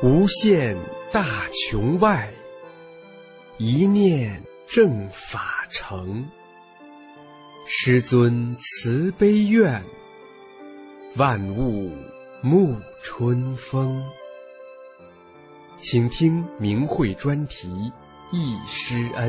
无限大穹外，一念正法成。师尊慈悲愿，万物沐春风。请听明慧专题忆师恩。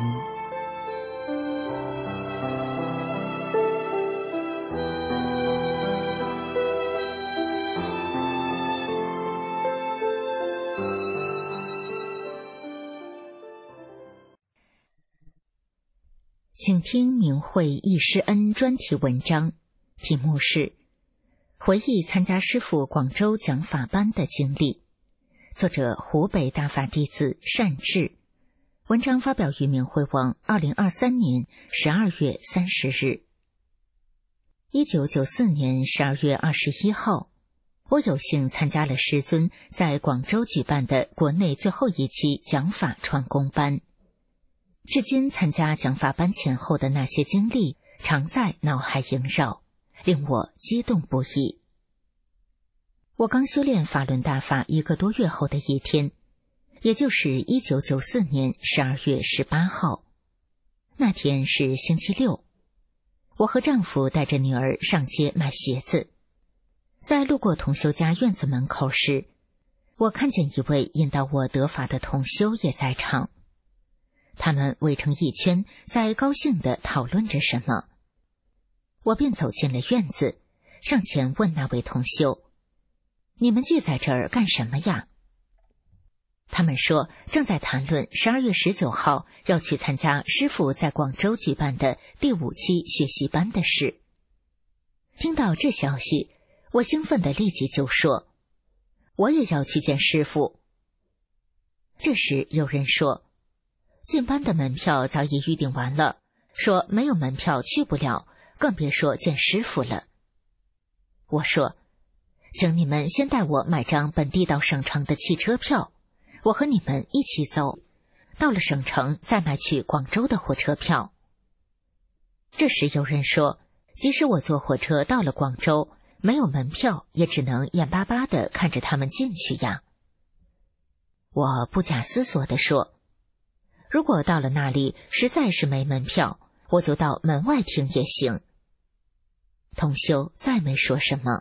请听明慧忆师恩专题文章，题目是回忆参加师父广州讲法班的经历，作者湖北大法弟子善智。文章发表于明慧网2023年12月30日。1994年12月21号，我有幸参加了师尊在广州举办的国内最后一期讲法传功班。至今参加讲法班前后的那些经历常在脑海萦绕，令我激动不已。我刚修炼法轮大法1个多月后的一天，也就是1994年12月18号，那天是星期六，我和丈夫带着女儿上街买鞋子，在路过同修家院子门口时，我看见一位引导我得法的同修也在场。他们围成一圈，在高兴地讨论着什么。我便走进了院子，上前问那位同修：“你们聚在这儿干什么呀？”他们说正在谈论12月19号要去参加师父在广州举办的第5期学习班的事。听到这消息，我兴奋地立即就说：“我也要去见师父。”这时有人说：“进班的门票早已预订完了，说没有门票去不了，更别说见师父了。”我说：“请你们先带我买张本地到省城的汽车票，我和你们一起走，到了省城再买去广州的火车票。”这时有人说，即使我坐火车到了广州，没有门票，也只能眼巴巴地看着他们进去呀。我不假思索地说：“如果到了那里实在是没门票，我就到门外听也行。”同修再没说什么。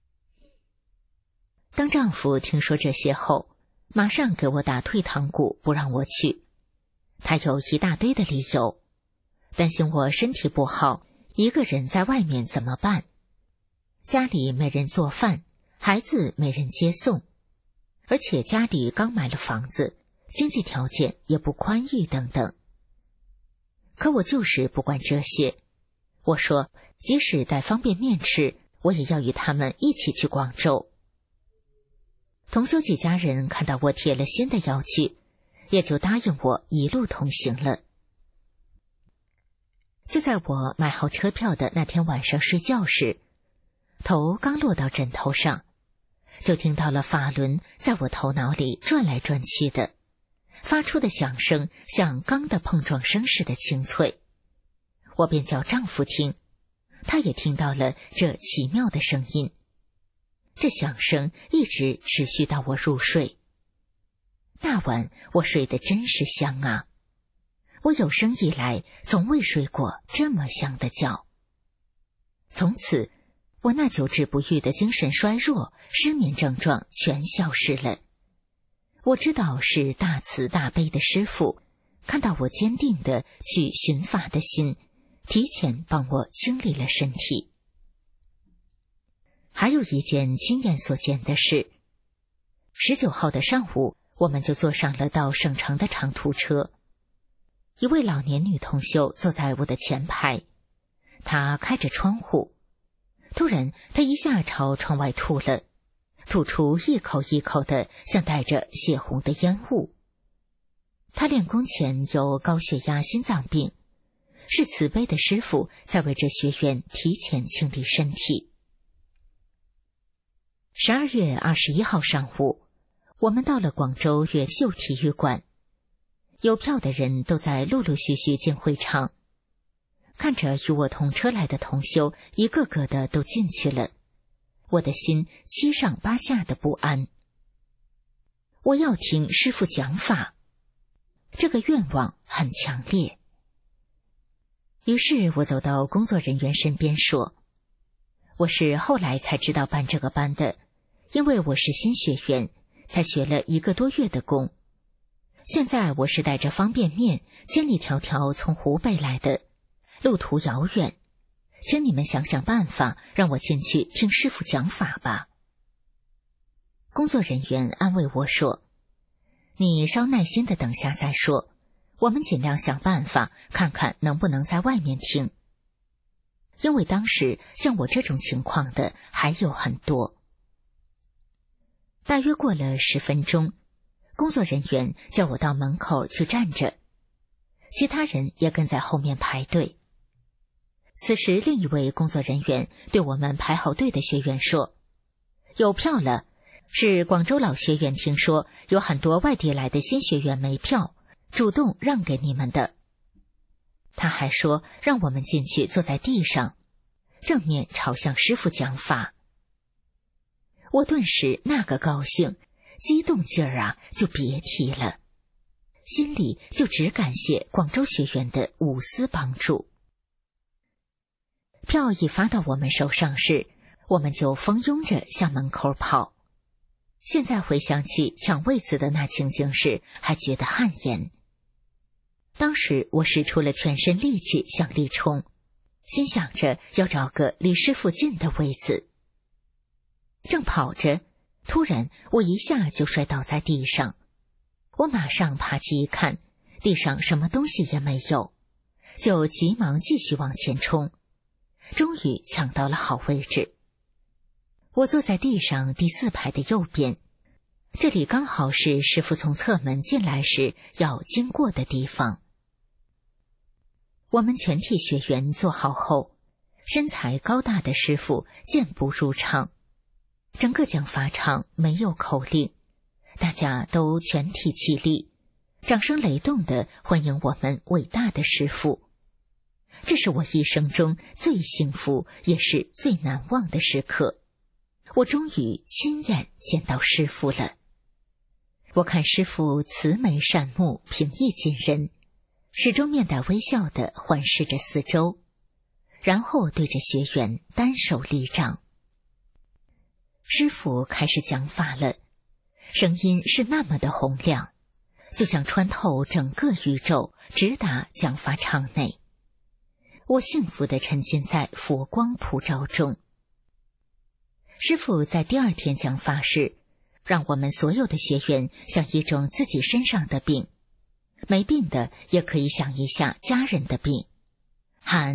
当丈夫听说这些后，马上给我打退堂鼓，不让我去。他有一大堆的理由，担心我身体不好，一个人在外面怎么办？家里没人做饭，孩子没人接送，而且家里刚买了房子，经济条件也不宽裕等等。可我就是不管这些，我说即使带方便面吃，我也要与他们一起去广州。同修几家人看到我铁了心的要去，也就答应我一路同行了。就在我买好车票的那天晚上睡觉时，头刚落到枕头上，就听到了法轮在我头脑里转来转去的，发出的响声像钢的碰撞声似的清脆。我便叫丈夫听，他也听到了这奇妙的声音。这响声一直持续到我入睡。那晚我睡得真是香啊！我有生以来从未睡过这么香的觉。从此，我那久治不愈的精神衰弱、失眠症状全消失了。我知道是大慈大悲的师父看到我坚定的去寻法的心，提前帮我清理了身体。还有一件亲眼所见的事，19号的上午，我们就坐上了到省城的长途车。一位老年女同修坐在我的前排，她开着窗户，突然她一下朝窗外吐了，吐出一口一口的像带着血红的烟雾。她练功前有高血压、心脏病，是慈悲的师父在为这学员提前清理身体。12月21号上午，我们到了广州越秀体育馆，有票的人都在陆陆续续进会场。看着与我同车来的同修一个个的都进去了，我的心七上八下的不安。 我要听师父讲法，这个愿望很强烈。于是我走到工作人员身边说，我是后来才知道办这个班的，因为我是新学员，才学了1个多月的功。现在我是带着方便面千里迢迢从湖北来的，路途遥远，请你们想想办法，让我进去听师父讲法吧。工作人员安慰我说，你稍耐心的等下再说，我们尽量想办法，看看能不能在外面听。因为当时像我这种情况的还有很多。大约过了10分钟，工作人员叫我到门口去站着，其他人也跟在后面排队。此时另一位工作人员对我们排好队的学员说，有票了，是广州老学员听说有很多外地来的新学员没票，主动让给你们的。他还说让我们进去坐在地上，正面朝向师父讲法。我顿时那个高兴，激动劲儿啊就别提了，心里就只感谢广州学员的无私帮助。票一发到我们手上时，我们就蜂拥着向门口跑。现在回想起抢位子的那情景时，还觉得汗颜。当时我使出了全身力气向里冲，心想着要找个离师父近的位子。正跑着，突然我一下就摔倒在地上。我马上爬起一看，地上什么东西也没有，就急忙继续往前冲，终于抢到了好位置。我坐在地上第4排的右边，这里刚好是师父从侧门进来时要经过的地方。我们全体学员坐好后，身材高大的师父健步入场。整个讲法场没有口令，大家都全体起立，掌声雷动地欢迎我们伟大的师父。这是我一生中最幸福也是最难忘的时刻，我终于亲眼见到师父了。我看师父慈眉善目，平易近人，始终面带微笑地环视着四周，然后对着学员单手立掌。师父开始讲法了，声音是那么的洪亮，就像穿透整个宇宙，直达讲法场内。我幸福地沉浸在佛光普照中。师父在第2天讲法时，让我们所有的学员想一种自己身上的病，没病的也可以想一下家人的病，喊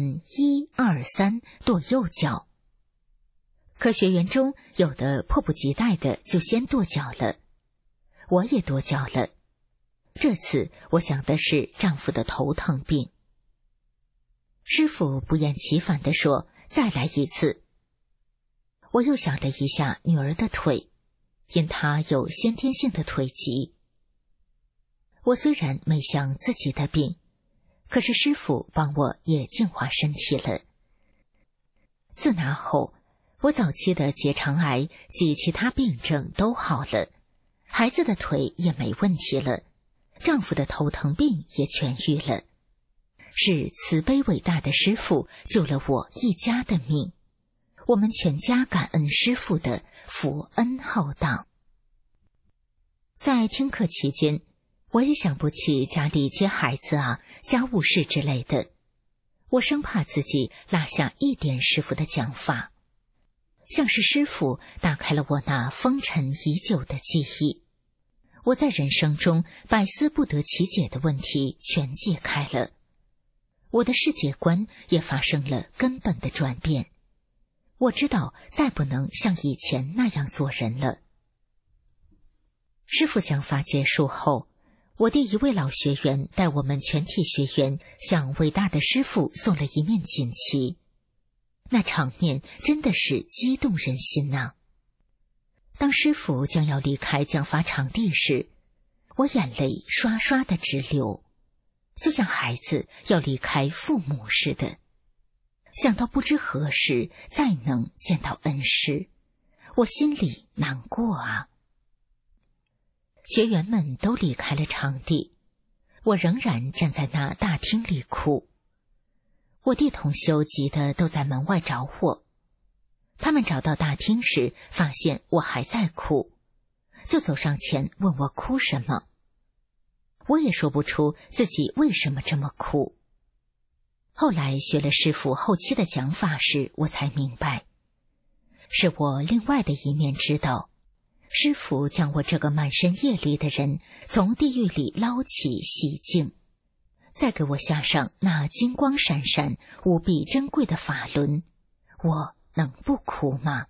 1、2、3跺右脚。可学员中有的迫不及待的就先跺脚了，我也跺脚了。这次我想的是丈夫的头疼病。师父不厌其烦地说，再来一次。我又想了一下女儿的腿，因她有先天性的腿疾。我虽然没想自己的病，可是师父帮我也净化身体了。自那后，我早期的结肠癌及其他病症都好了，孩子的腿也没问题了，丈夫的头疼病也痊愈了。是慈悲伟大的师父救了我一家的命，我们全家感恩师父的佛恩浩荡。在听课期间，我也想不起家里接孩子家务事之类的，我生怕自己落下一点师父的讲法，像是师父打开了我那封尘已久的记忆。我在人生中百思不得其解的问题全解开了，我的世界观也发生了根本的转变。我知道再不能像以前那样做人了。师父讲法结束后，我第一位老学员带我们全体学员向伟大的师父送了一面锦旗，那场面真的是激动人心呐。当师父将要离开讲法场地时，我眼泪刷刷的直流，就像孩子要离开父母似的。想到不知何时再能见到恩师，我心里难过啊。 学员们都离开了场地，我仍然站在那大厅里哭。我弟同修急得都在门外找我，他们找到大厅时，发现我还在哭，就走上前问我哭什么。我也说不出自己为什么这么哭。后来学了师父后期的讲法时，我才明白，是我另外的一面知道，师父将我这个满身业力的人从地狱里捞起洗净，再给我下上那金光闪闪无比珍贵的法轮，我能不哭吗？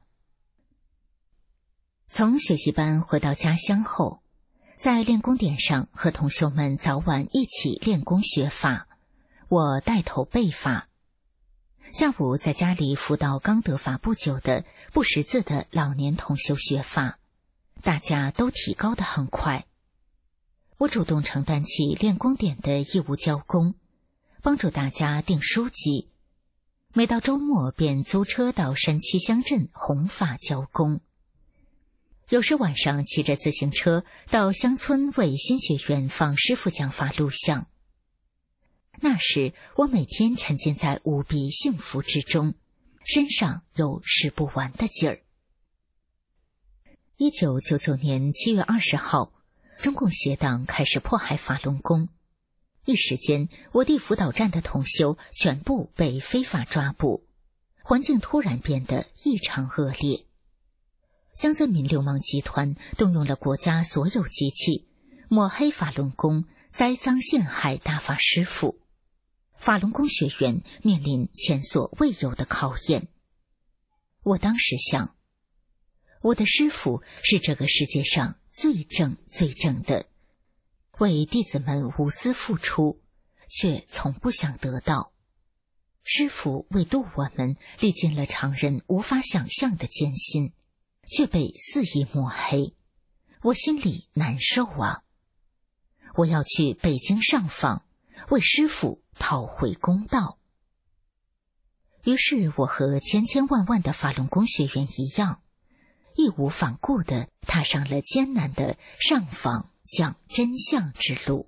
从学习班回到家乡后，在练功点上和同修们早晚一起练功学法，我带头背法。下午在家里辅导刚得法不久的不识字的老年同修学法，大家都提高得很快。我主动承担起练功点的义务教工，帮助大家订书籍，每到周末便租车到山区乡镇弘法教工。有时晚上骑着自行车到乡村为新学员放师父讲法录像。那时我每天沉浸在无比幸福之中，身上有使不完的劲儿。1999年7月20号，中共邪党开始迫害法轮功，一时间我地辅导站的同修全部被非法抓捕，环境突然变得异常恶劣。江泽民流氓集团动用了国家所有机器，抹黑法轮功，栽赃陷害大法师父。法轮功学员面临前所未有的考验。我当时想，我的师父是这个世界上最正的，为弟子们无私付出，却从不想得到。师父为度我们，历尽了常人无法想象的艰辛，却被肆意抹黑，我心里难受啊！我要去北京上访，为师父讨回公道。于是我和千千万万的法轮功学员一样，义无反顾地踏上了艰难的上访讲真相之路。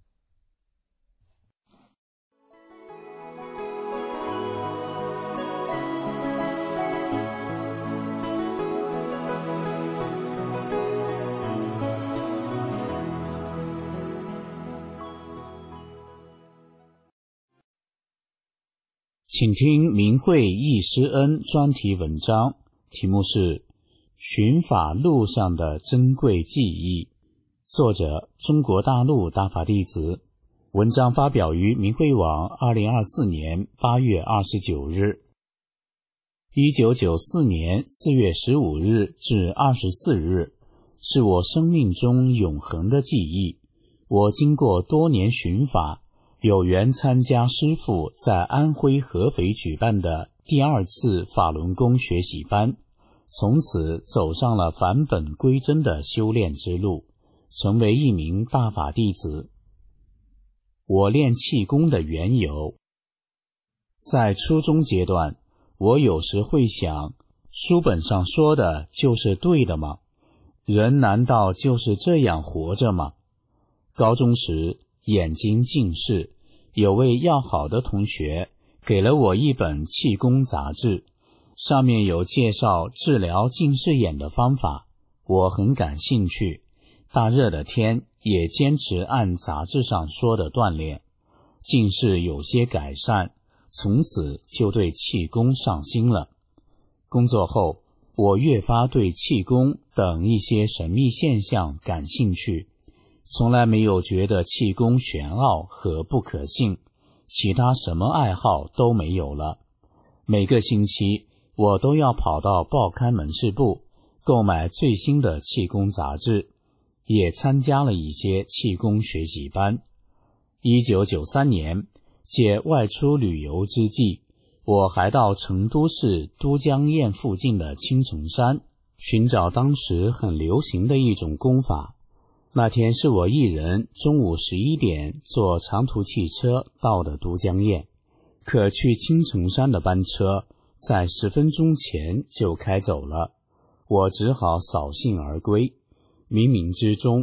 请听明慧易师恩专题文章，题目是《寻法路上的珍贵记忆》，作者中国大陆大法弟子。文章发表于明慧网2024年8月29日。1994年4月15日至24日，是我生命中永恒的记忆。我经过多年寻法，有缘参加师父在安徽合肥举办的第2次法轮功学习班，从此走上了返本归真的修炼之路，成为一名大法弟子。我练气功的缘由，在初中阶段，我有时会想，书本上说的就是对的吗？人难道就是这样活着吗？高中时眼睛近视，有位要好的同学给了我一本气功杂志，上面有介绍治疗近视眼的方法，我很感兴趣。大热的天也坚持按杂志上说的锻炼，近视有些改善，从此就对气功上心了。工作后，我越发对气功等一些神秘现象感兴趣，从来没有觉得气功玄奥和不可信，其他什么爱好都没有了。每个星期我都要跑到报刊门市部购买最新的气功杂志，也参加了一些气功学习班。1993年，借外出旅游之际，我还到成都市都江堰附近的青城山，寻找当时很流行的一种功法。那天是我一人中午11点坐长途汽车到的都江堰，可去青城山的班车在10分钟前就开走了，我只好扫兴而归。冥冥之中，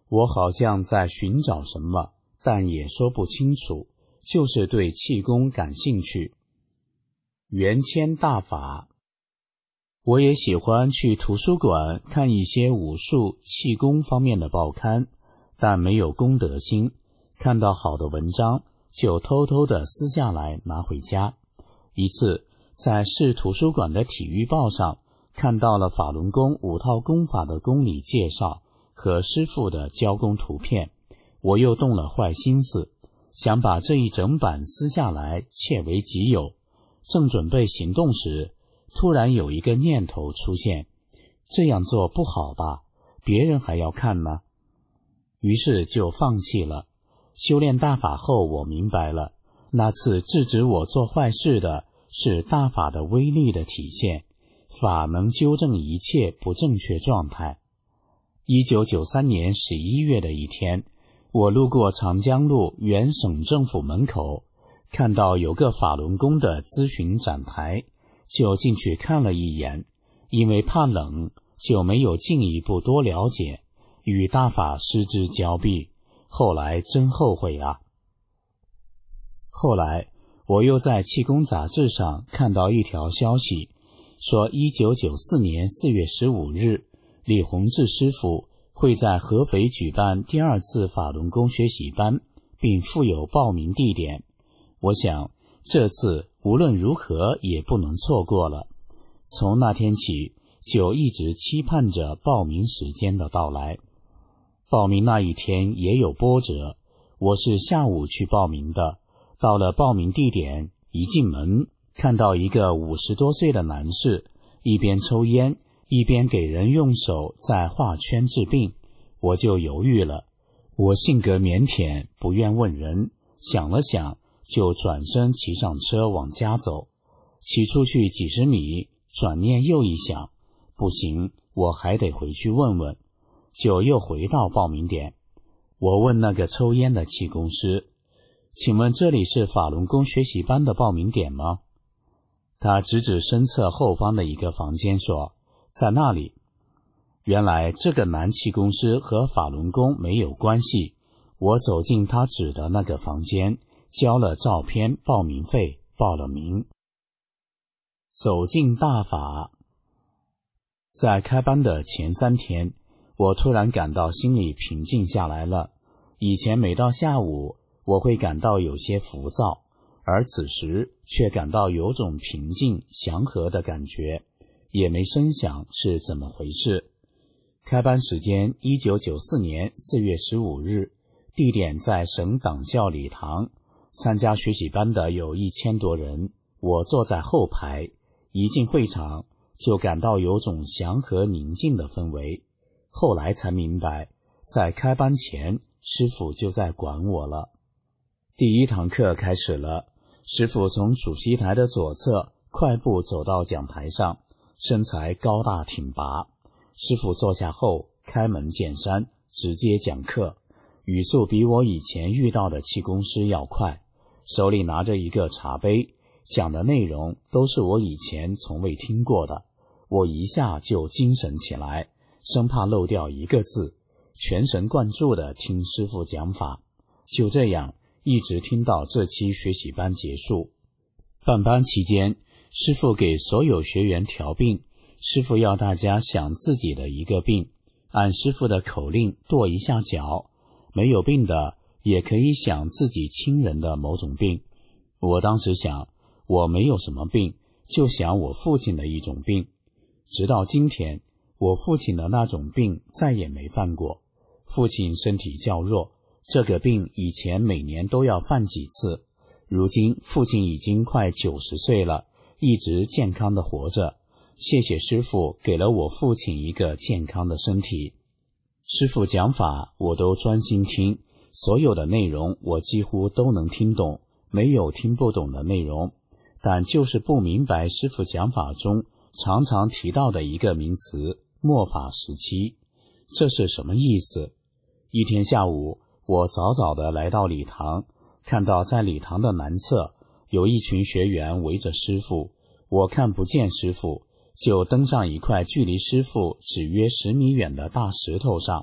我好像在寻找什么，但也说不清楚，就是对气功感兴趣。元谦大法，我也喜欢去图书馆看一些武术、气功方面的报刊，但没有公德心，看到好的文章就偷偷地撕下来拿回家。一次在市图书馆的体育报上看到了法轮功5套功法的功理介绍和师父的教功图片，我又动了坏心思，想把这一整版撕下来窃为己有。正准备行动时，突然有一个念头出现，这样做不好吧，别人还要看呢。于是就放弃了。修炼大法后，我明白了，那次制止我做坏事的是大法的威力的体现，法能纠正一切不正确状态。1993年11月的一天，我路过长江路原省政府门口，看到有个法轮功的咨询展台，就进去看了一眼，因为怕冷，就没有进一步多了解，与大法失之交臂，后来真后悔啊。后来我又在气功杂志上看到一条消息，说1994年4月15日，李洪志师傅会在合肥举办第2次法轮功学习班，并附有报名地点。我想这次无论如何也不能错过了。从那天起就一直期盼着报名时间的到来。报名那一天也有波折，我是下午去报名的，到了报名地点，一进门看到一个50多岁的男士，一边抽烟一边给人用手在画圈治病，我就犹豫了。我性格腼腆，不愿问人，想了想就转身骑上车往家走。骑出去几十米，转念又一想，不行，我还得回去问问，就又回到报名点。我问那个抽烟的气功师，请问这里是法轮功学习班的报名点吗？他指指身侧后方的一个房间说，在那里。原来这个男气功师和法轮功没有关系。我走进他指的那个房间，交了照片报名费，报了名。走进大法。在开班的前3天，我突然感到心里平静下来了。以前每到下午我会感到有些浮躁，而此时却感到有种平静祥和的感觉，也没深想是怎么回事。开班时间1994年4月15日，地点在省党校礼堂，参加学习班的有1000多人，我坐在后排，一进会场就感到有种祥和宁静的氛围。后来才明白，在开班前师父就在管我了。第1堂课开始了，师父从主席台的左侧快步走到讲台上，身材高大挺拔。师父坐下后开门见山，直接讲课，语速比我以前遇到的气功师要快，手里拿着一个茶杯，讲的内容都是我以前从未听过的。我一下就精神起来，生怕漏掉一个字，全神贯注地听师父讲法。就这样一直听到这期学习班结束。办班期间，师父给所有学员调病，师父要大家想自己的一个病，按师父的口令跺一下脚，没有病的也可以想自己亲人的某种病。我当时想，我没有什么病，就想我父亲的一种病。直到今天，我父亲的那种病再也没犯过。父亲身体较弱，这个病以前每年都要犯几次，如今父亲已经快90岁了，一直健康的活着。谢谢师父给了我父亲一个健康的身体。师父讲法我都专心听，所有的内容我几乎都能听懂，没有听不懂的内容，但就是不明白师父讲法中常常提到的一个名词，末法时期，这是什么意思？一天下午，我早早地来到礼堂，看到在礼堂的南侧有一群学员围着师父，我看不见师父，就登上一块距离师父只约10米远的大石头上，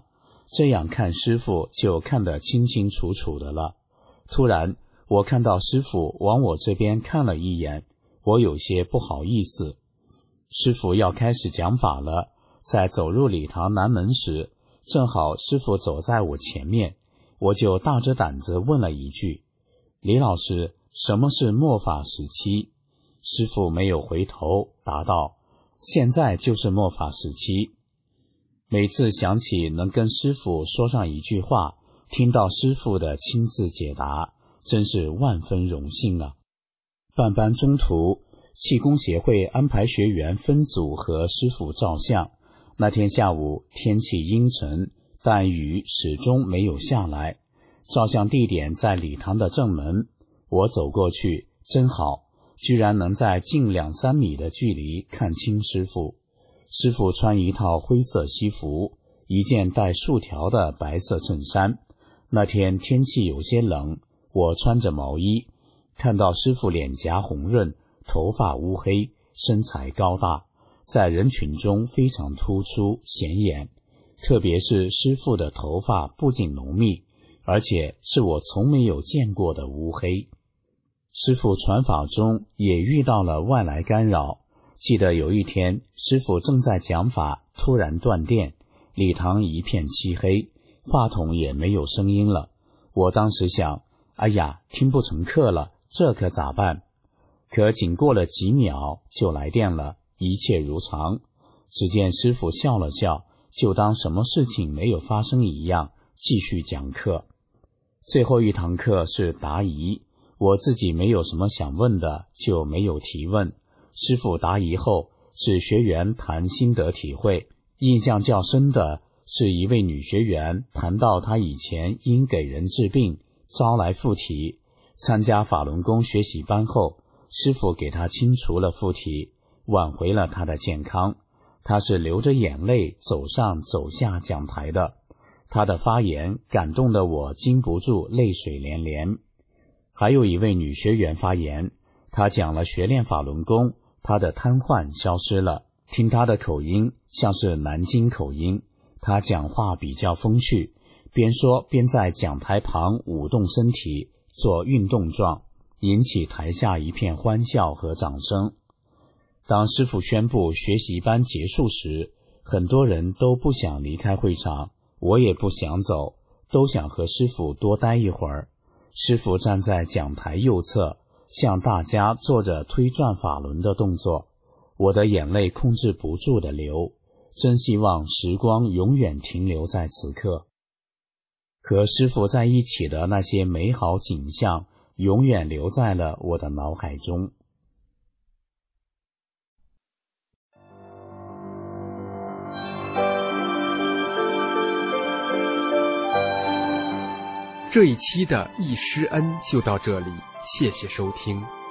这样看师父就看得清清楚楚的了。突然我看到师父往我这边看了一眼，我有些不好意思。师父要开始讲法了，在走入礼堂南门时，正好师父走在我前面，我就大着胆子问了一句：李老师，什么是末法时期？师父没有回头，答道：现在就是末法时期。每次想起能跟师父说上一句话，听到师父的亲自解答，真是万分荣幸啊。办班中途，气功协会安排学员分组和师父照相。那天下午天气阴沉，但雨始终没有下来。照相地点在礼堂的正门，我走过去，真好，居然能在近2-3米的距离看清师父。师父穿一套灰色西服，一件带竖条的白色衬衫。那天天气有些冷，我穿着毛衣，看到师父脸颊红润，头发乌黑，身材高大，在人群中非常突出显眼。特别是师父的头发不仅浓密，而且是我从没有见过的乌黑。师父传法中也遇到了外来干扰。记得有一天，师父正在讲法，突然断电，礼堂一片漆黑，话筒也没有声音了。我当时想，哎呀，听不成课了，这可咋办？可仅过了几秒就来电了，一切如常。只见师父笑了笑，就当什么事情没有发生一样，继续讲课。最后一堂课是答疑，我自己没有什么想问的，就没有提问。师父答疑后，是学员谈心得体会，印象较深的是一位女学员谈到她以前因给人治病招来附体，参加法轮功学习班后，师父给她清除了附体，挽回了她的健康。她是流着眼泪走上走下讲台的，她的发言感动得我禁不住泪水连连。还有一位女学员发言，她讲了学练法轮功，她的瘫痪消失了，听她的口音像是南京口音，她讲话比较风趣，边说边在讲台旁舞动身体，做运动状，引起台下一片欢笑和掌声。当师父宣布学习班结束时，很多人都不想离开会场，我也不想走，都想和师父多待一会儿。师父站在讲台右侧，向大家做着推转法轮的动作，我的眼泪控制不住的流，真希望时光永远停留在此刻。和师父在一起的那些美好景象，永远留在了我的脑海中。 这一期的易师恩就到这里，谢谢收听。